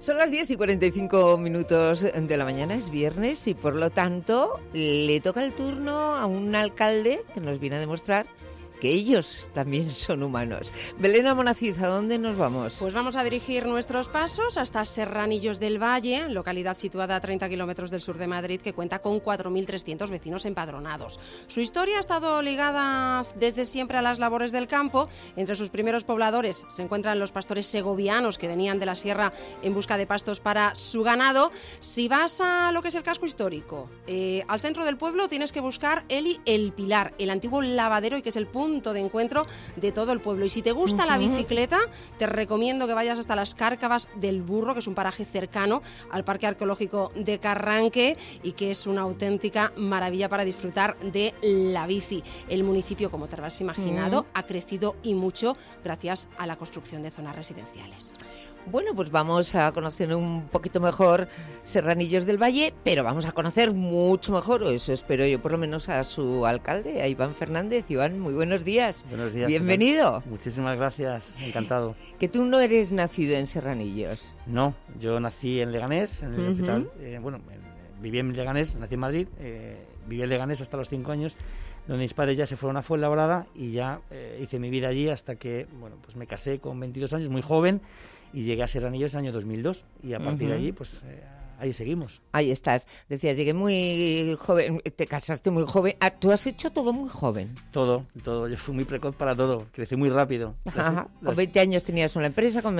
Son las 10:45 de la mañana, es viernes y por lo tanto le toca el turno a un alcalde que nos viene a demostrar que ellos también son humanos. Belén Amonacid, ¿a dónde nos vamos? Pues vamos a dirigir nuestros pasos hasta Serranillos del Valle, localidad situada a 30 kilómetros del sur de Madrid, que cuenta con 4.300 vecinos empadronados. Su historia ha estado ligada desde siempre a las labores del campo. Entre sus primeros pobladores se encuentran los pastores segovianos que venían de la sierra en busca de pastos para su ganado. Si vas a lo que es el casco histórico, al centro del pueblo tienes que buscar El Pilar, el antiguo lavadero y que es el punto de encuentro de todo el pueblo. Y si te gusta la bicicleta, te recomiendo que vayas hasta las Cárcavas del Burro, que es un paraje cercano al Parque Arqueológico de Carranque y que es una auténtica maravilla para disfrutar de la bici. El municipio, como te habrás imaginado, ha crecido y mucho gracias a la construcción de zonas residenciales. Bueno, pues vamos a conocer un poquito mejor Serranillos del Valle, pero vamos a conocer mucho mejor, o eso espero yo, por lo menos a su alcalde, a Iván Fernández. Iván, muy buenos días. Buenos días. Bienvenido. Muchísimas gracias, encantado. Que tú no eres nacido en Serranillos. No, yo nací en Leganés, en el hospital. Viví en Leganés, nací en Madrid, viví en Leganés hasta los 5 años, donde mis padres ya se fueron a Fuenlabrada y ya hice mi vida allí hasta que, pues me casé con 22 años, muy joven, y llegué a Serranillos en el año 2002 y a partir de allí, pues ahí seguimos. Ahí estás. Decías, llegué muy joven, te casaste muy joven. Tú has hecho todo muy joven. Todo. Yo fui muy precoz para todo, crecí muy rápido. Ajá. Con 20 años tenías una empresa, con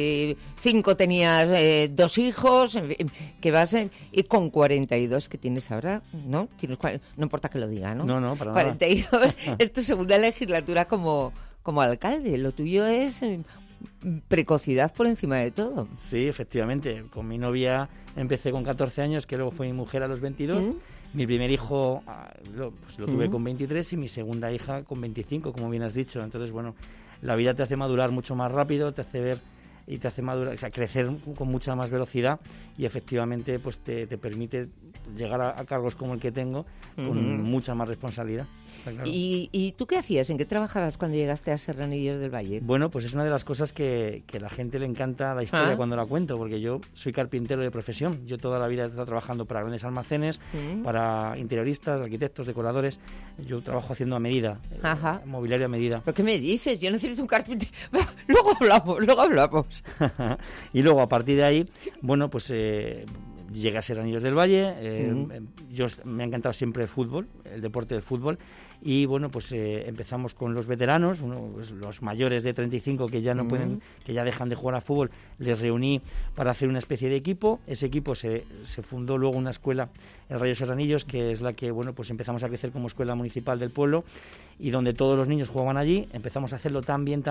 25 tenías 2 hijos, en fin, que vas y con 42 que tienes ahora, ¿no? No importa que lo diga, ¿no? No, para 42 nada. Es tu segunda legislatura como alcalde. Lo tuyo es precocidad por encima de todo. Sí, efectivamente. Con mi novia empecé con 14 años, que luego fue mi mujer a los 22. Mi primer hijo lo tuve con 23 y mi segunda hija con 25, como bien has dicho. Entonces, bueno, la vida te hace madurar mucho más rápido, te hace ver y te hace madurar, o sea, crecer con mucha más velocidad y efectivamente pues te permite llegar a cargos como el que tengo con mucha más responsabilidad. Claro. ¿Y tú qué hacías? ¿En qué trabajabas cuando llegaste a Serranillos del Valle? Bueno, pues es una de las cosas que a la gente le encanta la historia cuando la cuento, porque yo soy carpintero de profesión. Yo toda la vida he estado trabajando para grandes almacenes, para interioristas, arquitectos, decoradores. Yo trabajo haciendo a medida, mobiliario a medida. ¿Pero qué me dices? Yo necesito un carpintero. Luego hablamos. Y luego, a partir de ahí, bueno, pues llegué a Serranillos del Valle. Me ha encantado siempre el fútbol, el deporte del fútbol. Y bueno, pues empezamos con los veteranos, pues, los mayores de 35 que ya no pueden, que ya dejan de jugar a fútbol. Les reuní para hacer una especie de equipo. Ese equipo se fundó luego una escuela, el Rayo Serranillos, que es la que, bueno, pues empezamos a crecer como escuela municipal del pueblo y donde todos los niños jugaban allí. Empezamos a hacerlo tan bien,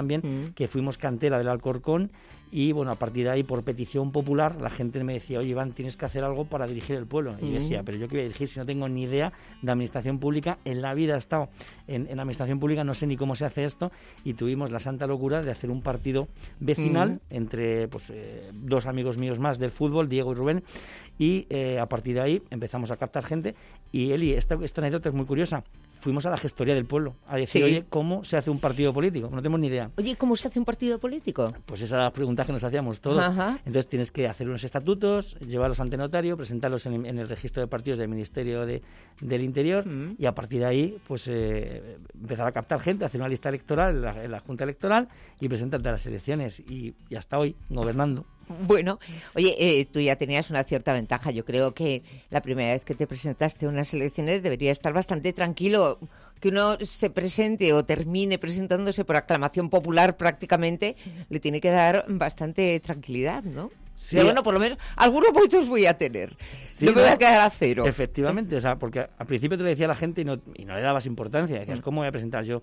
que fuimos cantera del Alcorcón. Y bueno, a partir de ahí, por petición popular, la gente me decía, oye, Iván, tienes que hacer algo para dirigir el pueblo. Y yo decía, pero yo qué voy a dirigir si no tengo ni idea de administración pública. En la vida he estado en administración pública, no sé ni cómo se hace esto. Y tuvimos la santa locura de hacer un partido vecinal entre pues 2 amigos míos más del fútbol, Diego y Rubén. Y a partir de ahí empezamos a captar gente. Y Eli, esta anécdota es muy curiosa. Fuimos a la gestoría del pueblo a decir, oye, ¿cómo se hace un partido político? No tenemos ni idea. Oye, ¿cómo se hace un partido político? Pues esa es la pregunta que nos hacíamos todos. Entonces tienes que hacer unos estatutos, llevarlos ante notario, presentarlos en el registro de partidos del Ministerio del Interior y a partir de ahí pues empezar a captar gente, hacer una lista electoral en la Junta Electoral y presentarte a las elecciones y hasta hoy gobernando. Bueno, oye, tú ya tenías una cierta ventaja. Yo creo que la primera vez que te presentaste a unas elecciones debería estar bastante tranquilo. Que uno se presente o termine presentándose por aclamación popular prácticamente le tiene que dar bastante tranquilidad, ¿no? Sí, pero bueno, por lo menos algunos votos voy a tener. Sí, no me voy a quedar a cero. Efectivamente, o sea, porque al principio te lo decía la gente y no le dabas importancia. Decías, ¿cómo voy a presentar yo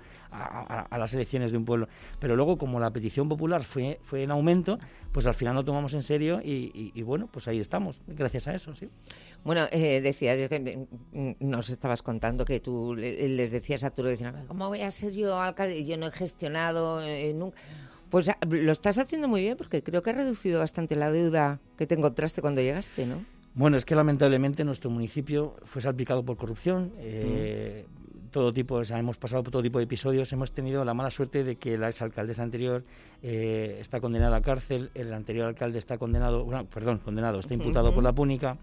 a las elecciones de un pueblo? Pero luego, como la petición popular fue en aumento, pues al final lo tomamos en serio y bueno, pues ahí estamos, gracias a eso, sí. Bueno, decías que nos estabas contando que tú les decías a tu vecino, ¿cómo voy a ser yo alcalde? Yo no he gestionado nunca. Pues lo estás haciendo muy bien porque creo que ha reducido bastante la deuda que te encontraste cuando llegaste, ¿no? Bueno, es que lamentablemente nuestro municipio fue salpicado por corrupción. todo tipo, o sea, hemos pasado por todo tipo de episodios. Hemos tenido la mala suerte de que la exalcaldesa anterior está condenada a cárcel, el anterior alcalde está condenado, está imputado por la púnica.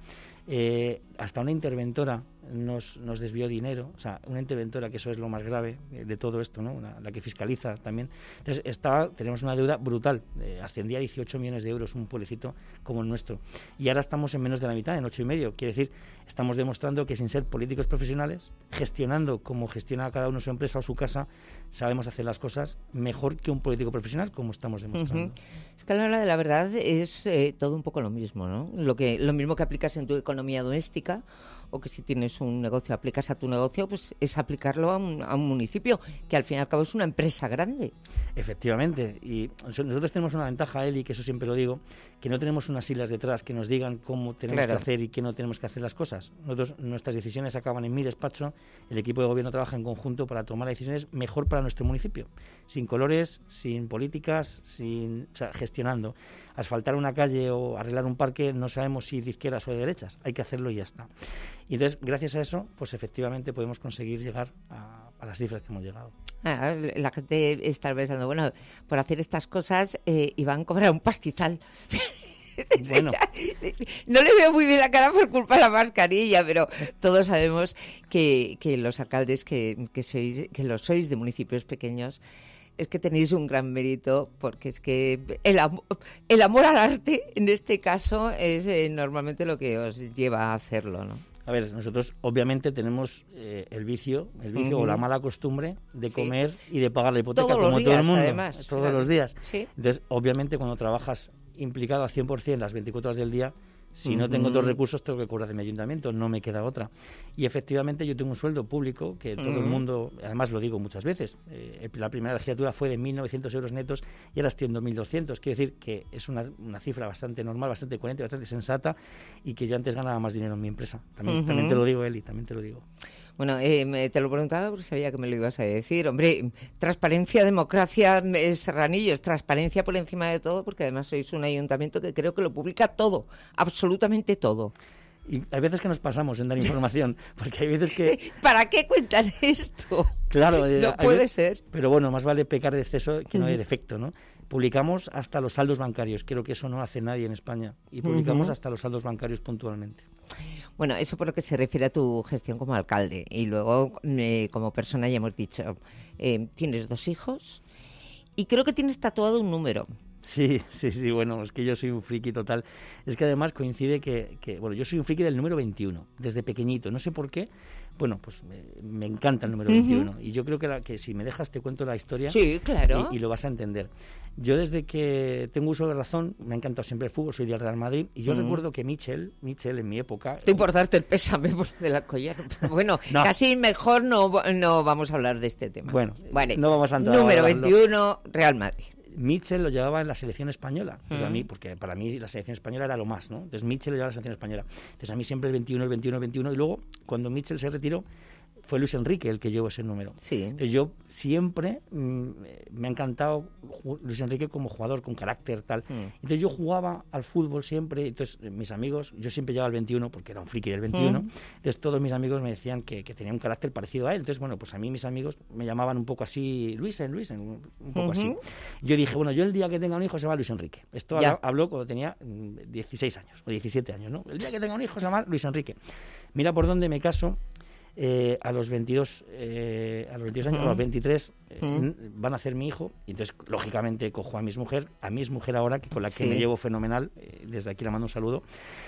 Hasta una interventora nos desvió dinero, o sea, una interventora, que eso es lo más grave de todo esto, ¿no? La que fiscaliza también. Entonces, tenemos una deuda brutal, ascendía a 18 millones de euros un pueblecito como el nuestro. Y ahora estamos en menos de la mitad, en 8,5. Quiere decir, estamos demostrando que sin ser políticos profesionales, gestionando como gestiona cada uno su empresa o su casa, sabemos hacer las cosas mejor que un político profesional, como estamos demostrando. Es que a la hora de la verdad es todo un poco lo mismo, ¿no? Lo mismo que aplicas en tu economía doméstica, o que si tienes un negocio aplicas a tu negocio, pues es aplicarlo a un municipio, que al fin y al cabo es una empresa grande. Efectivamente, y nosotros tenemos una ventaja, Eli, que eso siempre lo digo, que no tenemos unas siglas detrás que nos digan cómo tenemos que hacer y qué no tenemos que hacer las cosas. Nuestras decisiones acaban en mi despacho, el equipo de gobierno trabaja en conjunto para tomar decisiones mejor para nuestro municipio, sin colores, sin políticas, gestionando. Asfaltar una calle o arreglar un parque no sabemos si de izquierdas o de derechas, hay que hacerlo y ya está. Y entonces, gracias a eso, pues efectivamente podemos conseguir llegar a las cifras que hemos llegado. La gente está pensando, bueno, por hacer estas cosas Iván cobra un pastizal. Bueno. No le veo muy bien la cara por culpa de la mascarilla, pero todos sabemos que los alcaldes que los sois de municipios pequeños, es que tenéis un gran mérito, porque es que el amor al arte, en este caso, es normalmente lo que os lleva a hacerlo, ¿no? A ver, nosotros obviamente tenemos el vicio o la mala costumbre de comer y de pagar la hipoteca, todos como los días, todo el mundo, además, todos los días. Sí. Entonces, obviamente, cuando trabajas implicado al 100% las 24 horas del día, si no tengo otros recursos, tengo que cobrar de mi ayuntamiento, no me queda otra. Y efectivamente yo tengo un sueldo público que todo el mundo, además lo digo muchas veces, la primera legislatura fue de 1.900 euros netos y ahora estoy en 2.200. Quiere decir que es una cifra bastante normal, bastante coherente, bastante sensata, y que yo antes ganaba más dinero en mi empresa. También te lo digo, Eli, también te lo digo. Bueno, te lo preguntaba porque sabía que me lo ibas a decir. Hombre, transparencia, democracia, Serranillos, transparencia por encima de todo, porque además sois un ayuntamiento que creo que lo publica todo, absolutamente todo. Y hay veces que nos pasamos en dar información, porque hay veces que... ¿Para qué cuentan esto? Claro, no puede ser. Pero bueno, más vale pecar de exceso que no de defecto, ¿no? Publicamos hasta los saldos bancarios, creo que eso no hace nadie en España, y publicamos hasta los saldos bancarios puntualmente. Bueno, eso por lo que se refiere a tu gestión como alcalde. Y luego, como persona, ya hemos dicho, tienes 2 hijos y creo que tienes tatuado un número. Sí, bueno, es que yo soy un friki total. Es que además coincide que yo soy un friki del número 21, desde pequeñito. No sé por qué, bueno, pues me encanta el número 21. Y yo creo que si me dejas te cuento la historia. Sí, claro. Y lo vas a entender. Yo desde que tengo uso de razón, me ha encantado siempre el fútbol, soy del Real Madrid, y yo recuerdo que Michel en mi época... Estoy por darte el pésame de la collar. Bueno, no. Casi mejor no vamos a hablar de este tema. Bueno, vale. No vamos a entrar. Número 21, Real Madrid. Michel lo llevaba en la selección española, porque para mí la selección española era lo más, ¿no? Entonces Michel lo llevaba en la selección española. Entonces a mí siempre el 21, y luego cuando Michel se retiró, fue Luis Enrique el que llevó ese número. Sí. Entonces yo siempre me ha encantado Luis Enrique como jugador, con carácter, tal. Entonces yo jugaba al fútbol siempre, entonces mis amigos, yo siempre llevaba el 21 porque era un friki del 21, entonces todos mis amigos me decían que tenía un carácter parecido a él. Entonces, bueno, pues a mí mis amigos me llamaban un poco así, Luisen, un poco así. Yo dije, bueno, yo el día que tenga un hijo se llama Luis Enrique. Esto habló cuando tenía 16 años o 17 años, ¿no? El día que tenga un hijo se llama Luis Enrique. Mira por dónde me caso. A los 22 años, a los 23 van a ser mi hijo, y entonces lógicamente cojo a mi mujer ahora, con la que me llevo fenomenal, desde aquí le mando un saludo.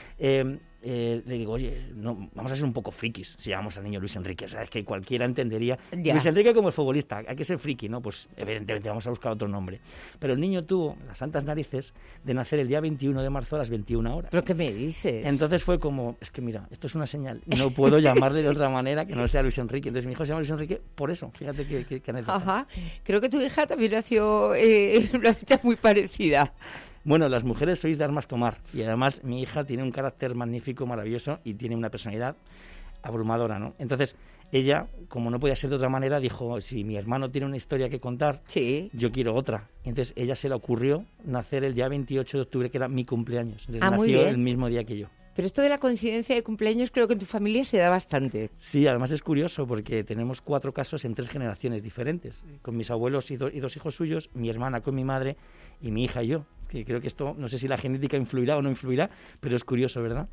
Le digo, oye, no, vamos a ser un poco frikis si llamamos al niño Luis Enrique, sabes que cualquiera entendería. Luis Enrique como el futbolista, hay que ser friki, ¿no? Pues evidentemente vamos a buscar otro nombre. Pero el niño tuvo las santas narices de nacer el día 21 de marzo a las 21 horas. ¿Pero qué me dices? Entonces fue como, es que mira, esto es una señal, no puedo llamarle de otra manera que no sea Luis Enrique. Entonces mi hijo se llama Luis Enrique por eso, fíjate qué anécdota. Ajá, creo que tu hija también nació una fecha muy parecida. Bueno, las mujeres sois de armas tomar, y además mi hija tiene un carácter magnífico, maravilloso, y tiene una personalidad abrumadora, ¿no? Entonces ella, como no podía ser de otra manera, dijo, si mi hermano tiene una historia que contar, yo quiero otra. Entonces ella se le ocurrió nacer el día 28 de octubre, que era mi cumpleaños. Entonces nació el mismo día que yo. Pero esto de la coincidencia de cumpleaños creo que en tu familia se da bastante. Sí, además es curioso porque tenemos 4 casos en 3 generaciones diferentes. Con mis abuelos y 2 hijos suyos, mi hermana con mi madre y mi hija y yo. Que creo que esto, no sé si la genética influirá o no influirá, pero es curioso, ¿verdad?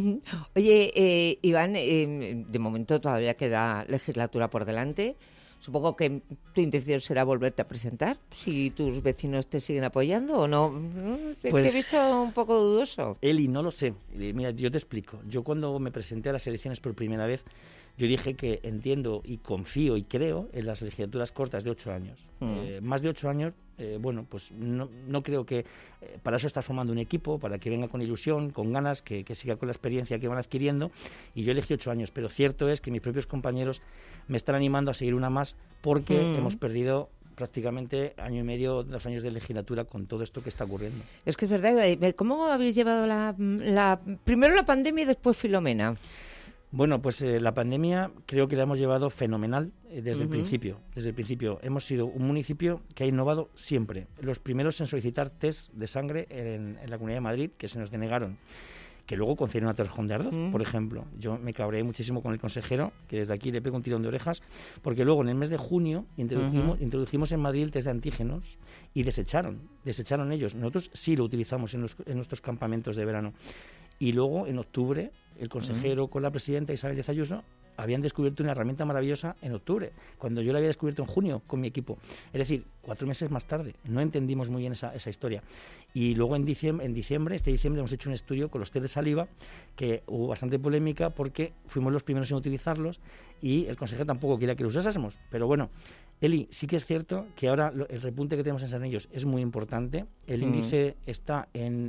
Oye, Iván, de momento todavía queda legislatura por delante. Supongo que tu intención será volverte a presentar, si tus vecinos te siguen apoyando o no. Pues, te he visto un poco dudoso. Eli, no lo sé. Mira, yo te explico. Yo cuando me presenté a las elecciones por primera vez, yo dije que entiendo y confío y creo en las legislaturas cortas de 8 años. Más de 8 años, bueno, pues no creo que... para eso estás formando un equipo, para que venga con ilusión, con ganas, que siga con la experiencia que van adquiriendo. Y yo elegí 8 años, pero cierto es que mis propios compañeros me están animando a seguir una más porque hemos perdido prácticamente 1 año y medio, 2 años de legislatura con todo esto que está ocurriendo. Es que es verdad. ¿Cómo habéis llevado primero la pandemia y después Filomena? Bueno, pues la pandemia creo que la hemos llevado fenomenal desde el principio. Desde el principio hemos sido un municipio que ha innovado siempre. Los primeros en solicitar test de sangre en la Comunidad de Madrid, que se nos denegaron, que luego concedieron a Torrejón de Ardoz, por ejemplo. Yo me cabreé muchísimo con el consejero, que desde aquí le pego un tirón de orejas, porque luego en el mes de junio introdujimos en Madrid el test de antígenos y desecharon ellos. Nosotros sí lo utilizamos en nuestros campamentos de verano. Y luego, en octubre, el consejero con la presidenta Isabel Díaz Ayuso habían descubierto una herramienta maravillosa en octubre, cuando yo la había descubierto en junio con mi equipo. Es decir, 4 meses más tarde. No entendimos muy bien esa historia. Y luego este diciembre hemos hecho un estudio con los test de saliva, que hubo bastante polémica porque fuimos los primeros en utilizarlos y el consejero tampoco quería que los usásemos. Pero bueno, Eli, sí que es cierto que ahora el repunte que tenemos en Sarnillos es muy importante. El índice está en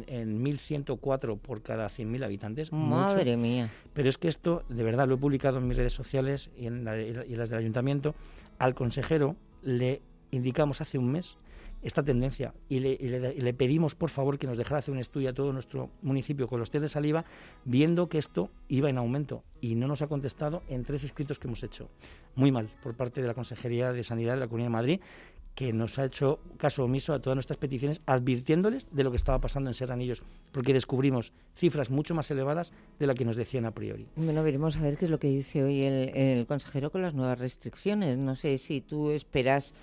1.104 por cada 100.000 habitantes. Madre mía. Pero es que esto, de verdad, lo he publicado en mis redes sociales y en las del ayuntamiento. Al consejero le indicamos hace un mes esta tendencia y le pedimos, por favor, que nos dejara hacer un estudio a todo nuestro municipio con los test de saliva, viendo que esto iba en aumento, y no nos ha contestado en 3 escritos que hemos hecho. Muy mal por parte de la Consejería de Sanidad de la Comunidad de Madrid, que nos ha hecho caso omiso a todas nuestras peticiones, advirtiéndoles de lo que estaba pasando en Serranillos, porque descubrimos cifras mucho más elevadas de la que nos decían a priori. Bueno, veremos a ver qué es lo que dice hoy el consejero con las nuevas restricciones. No sé si tú esperas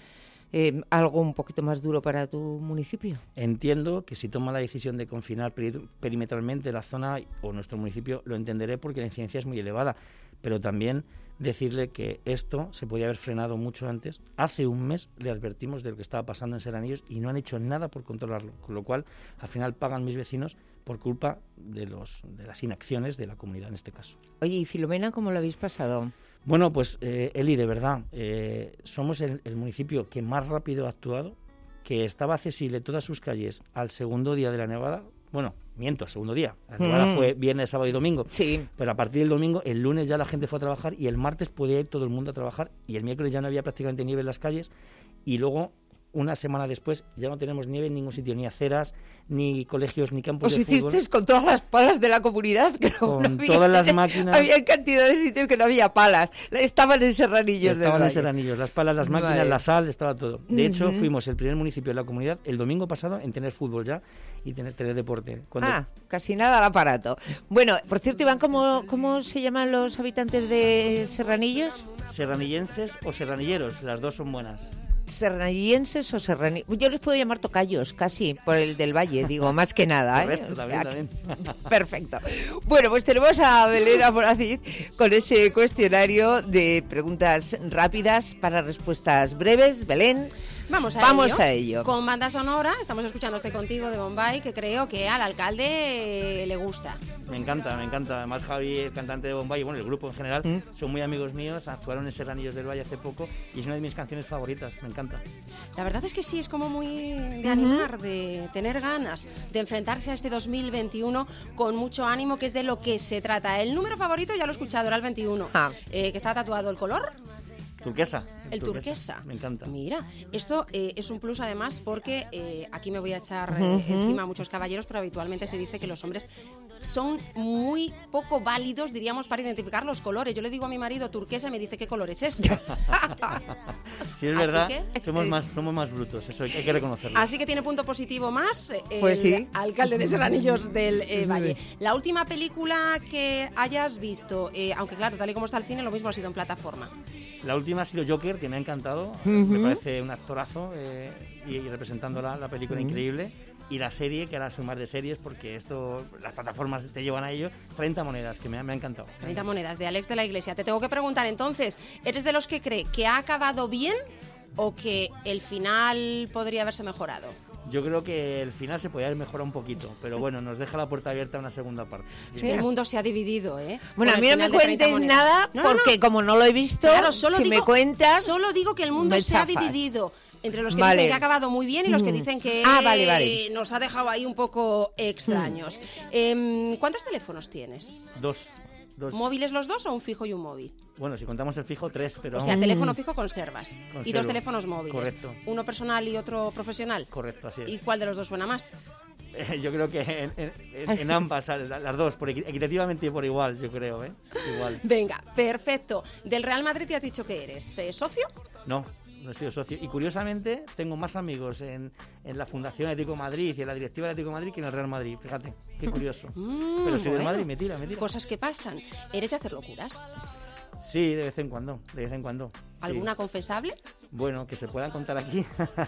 algo un poquito más duro para tu municipio. Entiendo que si toma la decisión de confinar perimetralmente la zona o nuestro municipio, lo entenderé porque la incidencia es muy elevada, pero también decirle que esto se podía haber frenado mucho antes. Hace un mes le advertimos de lo que estaba pasando en Serranillos y no han hecho nada por controlarlo, con lo cual al final pagan mis vecinos por culpa de las inacciones de la comunidad en este caso. Oye, ¿y Filomena cómo lo habéis pasado? Bueno, pues Eli, de verdad, somos el municipio que más rápido ha actuado, que estaba accesible todas sus calles al segundo día de la nevada. Bueno, miento, al segundo día. La nevada fue viernes, sábado y domingo. Sí. Pero a partir del domingo, el lunes ya la gente fue a trabajar y el martes podía ir todo el mundo a trabajar y el miércoles ya no había prácticamente nieve en las calles y luego, una semana después, ya no tenemos nieve en ningún sitio, ni aceras, ni colegios, ni campos de fútbol. Os hicisteis con todas las palas de la comunidad. Que con todas las máquinas. Había cantidad de sitios que no había palas. Estaban en Serranillos. Estaban en Serranillos, las palas, las máquinas, la sal, estaba todo. De hecho, fuimos el primer municipio de la comunidad el domingo pasado en tener fútbol ya y tener deporte. Casi nada al aparato. Bueno, por cierto, Iván, ¿cómo se llaman los habitantes de Serranillos? Serranillenses o serranilleros, las dos son buenas. Serranillenses o serranillos. Yo les puedo llamar tocayos, casi, por el del Valle, digo, más que nada. Correcto, también. Perfecto. Bueno, pues tenemos a Belén Amoraciz con ese cuestionario de preguntas rápidas para respuestas breves. Belén, Vamos a ello. Con banda sonora, estamos escuchando Estoy Contigo de Bombay, que creo que al alcalde le gusta. Me encanta. Además, Javi, el cantante de Bombay, y bueno, el grupo en general, son muy amigos míos, actuaron en Serranillos del Valle hace poco y es una de mis canciones favoritas, me encanta. La verdad es que sí, es como muy de animar, de tener ganas, de enfrentarse a este 2021 con mucho ánimo, que es de lo que se trata. El número favorito ya lo he escuchado, era el 21, que está tatuado el color. Turquesa, El turquesa. Me encanta. Mira, esto es un plus además porque aquí me voy a echar encima a muchos caballeros, pero habitualmente se dice que los hombres son muy poco válidos, diríamos, para identificar los colores. Yo le digo a mi marido turquesa y me dice, ¿qué color es este? Sí, es verdad, somos más brutos, eso hay que reconocerlo. Así que tiene punto positivo más pues sí. Alcalde de Serranillos del Valle. La última película que hayas visto, aunque claro, tal y como está el cine, lo mismo ha sido en plataforma. La última ha sido Joker, que me ha encantado, me parece un actorazo y representando la película increíble. Y la serie, que ahora soy más de series, porque las plataformas te llevan a ello, 30 monedas, que me ha encantado. 30 monedas, de Alex de la Iglesia. Te tengo que preguntar entonces, ¿eres de los que cree que ha acabado bien o que el final podría haberse mejorado? Yo creo que el final se podría haber mejorado un poquito, pero bueno, nos deja la puerta abierta a una segunda parte. Es que el mundo se ha dividido, ¿eh? Bueno, a mí no me cuentes nada, porque como no lo he visto, claro, me cuentas... Solo digo que el mundo se ha dividido entre los que dicen que ha acabado muy bien y los que dicen que vale. nos ha dejado ahí un poco extraños. ¿Cuántos teléfonos tienes? Dos. ¿Móviles los dos o un fijo y un móvil? Bueno, si contamos el fijo, 3, pero... O sea, teléfono fijo conservas. Conservo. Y 2 teléfonos móviles. Correcto. ¿Uno personal y otro profesional? Correcto, así es. ¿Y cuál de los dos suena más? Yo creo que en ambas, las dos, equitativamente y por igual, yo creo, ¿eh? Igual. Venga, perfecto. ¿Del Real Madrid te has dicho que eres socio? No he sido socio. Y curiosamente, tengo más amigos en la Fundación Atlético Madrid y en la directiva de Atlético Madrid que en el Real Madrid. Fíjate, qué curioso. Pero soy del Madrid, me tira. Cosas que pasan. ¿Eres de hacer locuras? Sí, de vez en cuando. ¿Alguna confesable? Bueno, que se puedan contar aquí.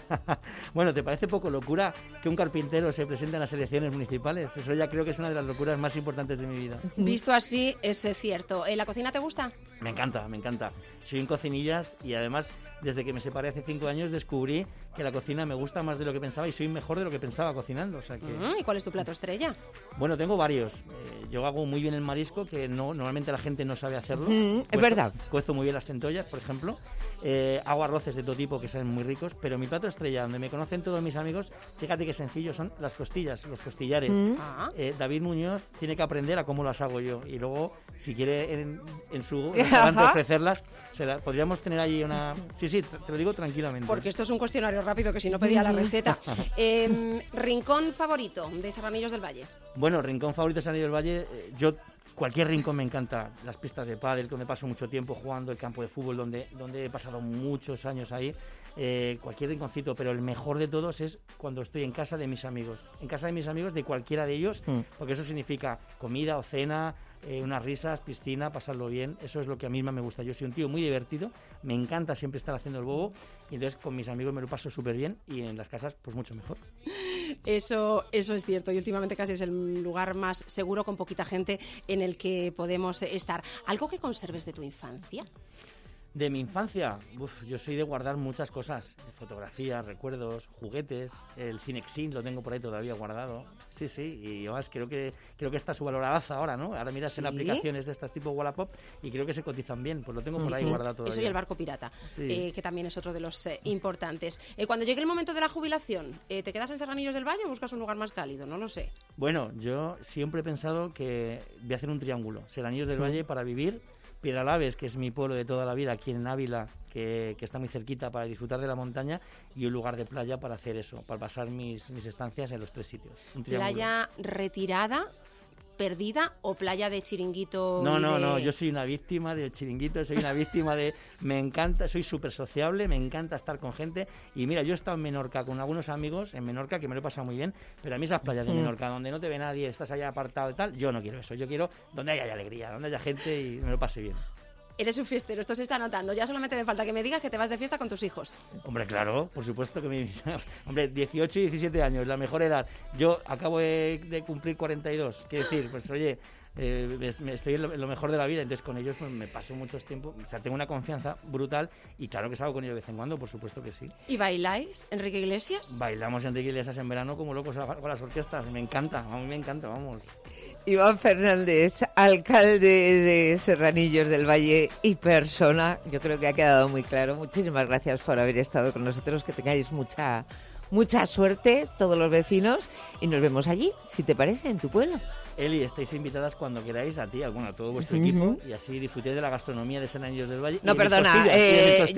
Bueno, ¿te parece poco locura que un carpintero se presente en las elecciones municipales? Eso ya creo que es una de las locuras más importantes de mi vida. Visto así, es cierto. ¿La cocina te gusta? Me encanta. Soy un cocinillas y además, desde que me separé hace 5 años, descubrí que la cocina me gusta más de lo que pensaba y soy mejor de lo que pensaba cocinando. O sea que... ¿Y cuál es tu plato estrella? Bueno, tengo varios. Yo hago muy bien el marisco, que normalmente la gente no sabe hacerlo. Es verdad. Cuezo muy bien las centollas, por ejemplo. Hago arroces de todo tipo que saben muy ricos, pero mi plato estrella, donde me conocen todos mis amigos, fíjate qué sencillo, son las costillas, los costillares. David Muñoz tiene que aprender a cómo las hago yo y luego, si quiere en su restaurante ofrecerlas, podríamos tener ahí una... Sí, te lo digo tranquilamente. Porque esto es un cuestionario rápido, que si no pedía la receta. ¿Rincón favorito de Serranillos del Valle? Bueno, rincón favorito de Serranillos del Valle, cualquier rincón me encanta. Las pistas de pádel, donde paso mucho tiempo jugando, el campo de fútbol, donde he pasado muchos años ahí. Cualquier rinconcito, pero el mejor de todos es cuando estoy en casa de mis amigos. En casa de mis amigos, de cualquiera de ellos, porque eso significa comida o cena, unas risas, piscina, pasarlo bien. Eso es lo que a mí más me gusta. Yo soy un tío muy divertido, me encanta siempre estar haciendo el bobo y entonces con mis amigos me lo paso súper bien y en las casas pues mucho mejor. Eso es cierto y últimamente casi es el lugar más seguro con poquita gente en el que podemos estar. ¿Algo que conserves de tu infancia? De mi infancia, yo soy de guardar muchas cosas, fotografías, recuerdos, juguetes, el Cinexin lo tengo por ahí todavía guardado, sí, y además creo que está subvalorada ahora, ¿no? Ahora miras en aplicaciones de estas tipo Wallapop y creo que se cotizan bien, pues lo tengo por ahí guardado todavía. Eso y el barco pirata, que también es otro de los importantes. Cuando llegue el momento de la jubilación, ¿te quedas en Serranillos del Valle o buscas un lugar más cálido? No lo sé. Bueno, yo siempre he pensado que voy a hacer un triángulo, Serranillos del Valle para vivir, Piedralaves, que es mi pueblo de toda la vida, aquí en Ávila, que está muy cerquita para disfrutar de la montaña, y un lugar de playa para hacer eso, para pasar mis estancias en los 3 sitios. ¿Playa retirada, perdida o playa de chiringuito? No, yo soy una víctima del chiringuito, me encanta, soy súper sociable, me encanta estar con gente, y mira, yo he estado en Menorca con algunos amigos, en Menorca, que me lo he pasado muy bien, pero a mí esas playas de Menorca, donde no te ve nadie, estás allá apartado y tal, yo no quiero eso, yo quiero donde haya alegría, donde haya gente y me lo pase bien. Eres un fiestero, esto se está notando. Ya solamente me falta que me digas que te vas de fiesta con tus hijos. Hombre, claro, por supuesto que Hombre, 18 y 17 años, la mejor edad. Yo acabo de cumplir 42. Quiero decir, pues oye, estoy en lo mejor de la vida, entonces con ellos pues, me paso mucho tiempo, o sea, tengo una confianza brutal y claro que salgo con ellos de vez en cuando, por supuesto que sí. ¿Y bailáis, Enrique Iglesias? Bailamos Enrique Iglesias en verano como locos con las orquestas, me encanta, a mí me encanta, vamos. Iván Fernández, alcalde de Serranillos del Valle y persona, yo creo que ha quedado muy claro. Muchísimas gracias por haber estado con nosotros, que tengáis mucha mucha suerte todos los vecinos y nos vemos allí, si te parece, en tu pueblo. Eli, estáis invitadas cuando queráis, a ti, a todo vuestro equipo, y así disfrutéis de la gastronomía de San Anillos del Valle. No, perdona,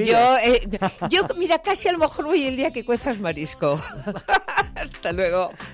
yo, mira, casi a lo mejor voy el día que cuezas marisco. Hasta luego.